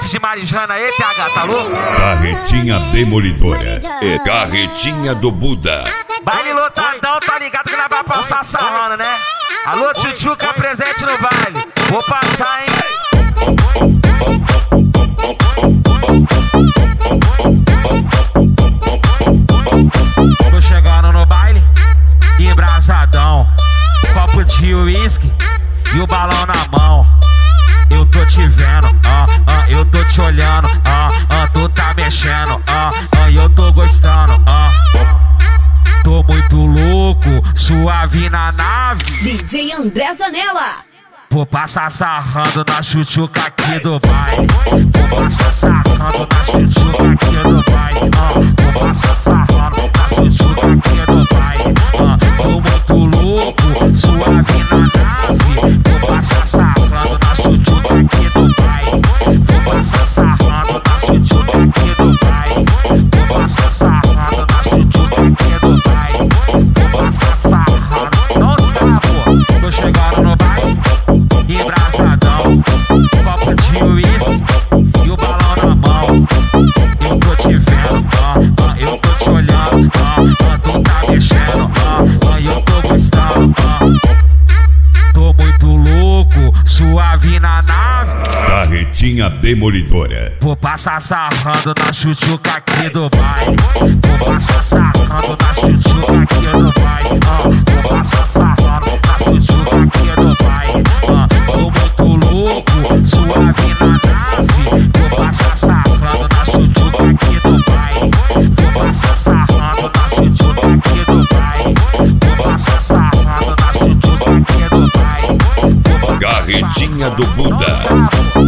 de Marijana, aí, TH, tá louco? Carretinha demolidora. É carretinha do Buda. Baile lotadão, tá ligado que nós vai passar sarrando, né? Alô, Tchutchuca, presente no baile. Vou passar, hein? Tô chegando no baile, embrasadão, copo de uísque e o balão na mão. Eu tô te vendo, eu tô te olhando, tu tá mexendo, e eu tô gostando, Tô muito louco, suave na nave. DJ André Zanella. Vou passar sarrando na Tchutchuca aqui do baile. Vou passar sarrando na Tchutchuca aqui do baile. Vou passar sarrando na Tchutchuca aqui do baile. Tô muito louco, suave na nave. Vou passar sarrando na Tchutchuca aqui do baile. Vou passar sarrando na Tchutchuca aqui do baile. Vou passar sarrando na Tchutchuca aqui do baile. Vou passar sarrando. Não sabe, pô. Tô chegando no baile, embrasadão, copo de uísque e o balão na mão. Eu tô te vendo, eu tô te olhando, tu tá mexendo, e eu tô gostando, Tô muito louco, suave na nave. Carretinha demolidora. Vou passar sarrando na Tchutchuca aqui do baile. Vou passar sarrando na Tchutchuca aqui do baile. Vou passar sarrando na Tchutchuca aqui do baile. Tô muito louco, suave na nave. Vou passar sarrando na Tchutchuca aqui do baile. Vou passar sarrando na Tchutchuca aqui do baile. Vou passar sarrando na Tchutchuca aqui do baile. Carretinha do Buda.